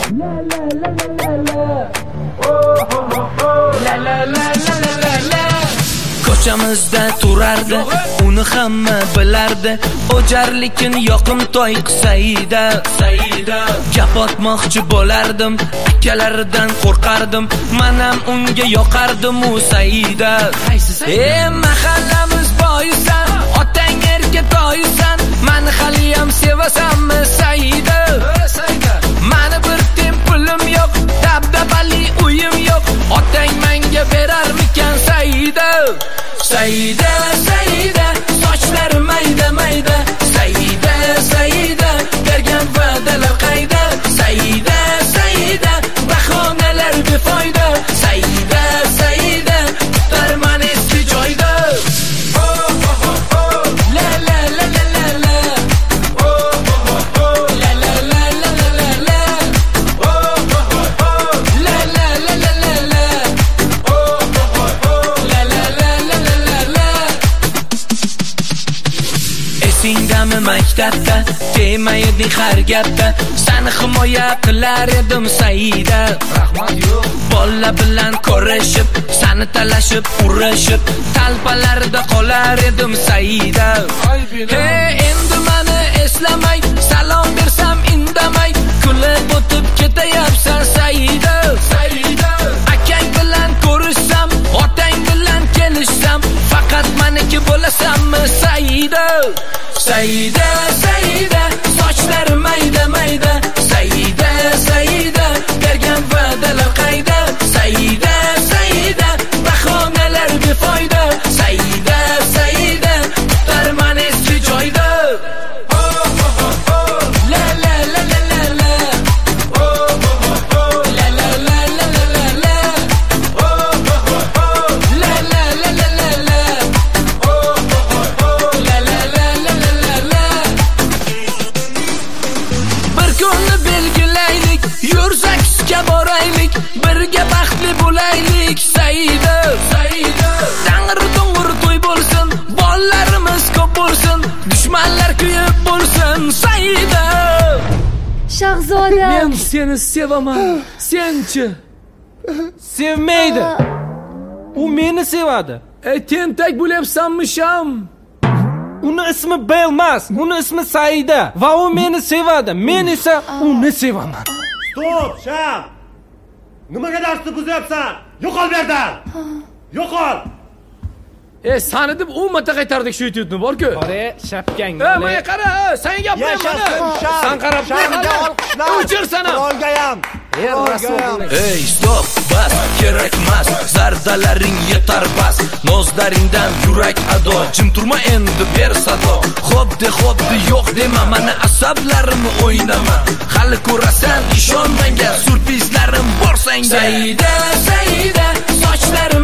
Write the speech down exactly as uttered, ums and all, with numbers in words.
La la la la la oh oh oh la la la la la la. Ko'chamizda turardi, uni hamma bilardi. O'jarlikin yoqimtoy Saida, Saida. Gap otmoqchi bo'lardim, akalaridan qo'rqardim. Men ham unga yoqardim u Saida. Ey mahallamiz boyisan, otang erka toyisan. Meni hali ham sevasanmi Saida? Saida. Meni bir tempulim yo'q, dabdabali uyim yo'q. Otang menga berarmikan Saida? Saida, Saida, sochlari mayda mayda. Saida, Saida, bergan va'dalar qayda? Saida, Saida, bahonalar befoyda. Saida, Saida, darmon eski joyda. Oh oh oh oh, la la la la la la. Oh oh oh oh, la la la la la la la. Oh oh oh oh, la la la la la la. Oh oh oh oh, la la la la la la la. Esingdami maktabda demaydi har gapda, seni himoya qilar edim Saida. Rahmat yo'q. Bolla bilan ko'rishib, seni talashib, urishib, talpalarda qolar edim Saida. Hey, endi meni eslamay, salom bersam indamay, kulib o'tib ketayapsan Saida. Saida. Akang bilan ko'rishsam, otang bilan kelishsam, faqat meniki bo'lasanmi Saida? Saida, Saida, sochlari mayda mayda. Saida, Saida, bergan va'dalar qayda? Saida, Saida, bahonalar befoyda. Saida, Saida, darmon eski joyda. Oh oh oh oh, la la la la la la. Oh oh oh oh, la la la la la la la. Oh oh oh oh, la la la la la la. Oh oh oh oh, la la la la la la la. Bir kunni belgilaylik, yursak ichga boraylik, birga baxtli bo'laylik Saida. Saida. Tangri to'ng'ir to'y bo'lsin, bollarimiz ko'p bo'lsin, dushmanlar kuyib bo'lsin Saida. Shahzoda. Men seni sevaman. Senchi? Sevmaydi. U meni sevadi. Ey tentak bo'lyapsanmi sham? Uni ismi Belmas, uni ismi Saida va u meni sevadi. Men esa uni sevaman. Stop, Sham. Nimaga darsni buzyapsan? Yo'qol bu yerdan. Yo'qol. E sani deb u marta qaytardik shu yutni bor-ku. Qara, shapkang. E menga qara, sen gapirma. Sen qarab olqishlar. O'chirsan ham. Qolgayam. Ey stop, bas, kerak emas. Zardalaring yetar bas. Nozlaringdan yurak ado. Jim turma endi ber sado. Xo'p de, xo'p de, yo'q dema, mana asablarimni o'ynama. Hali ko'rasan, ishon menga, surprizlarim bor senga. Saida, Saida, sochlari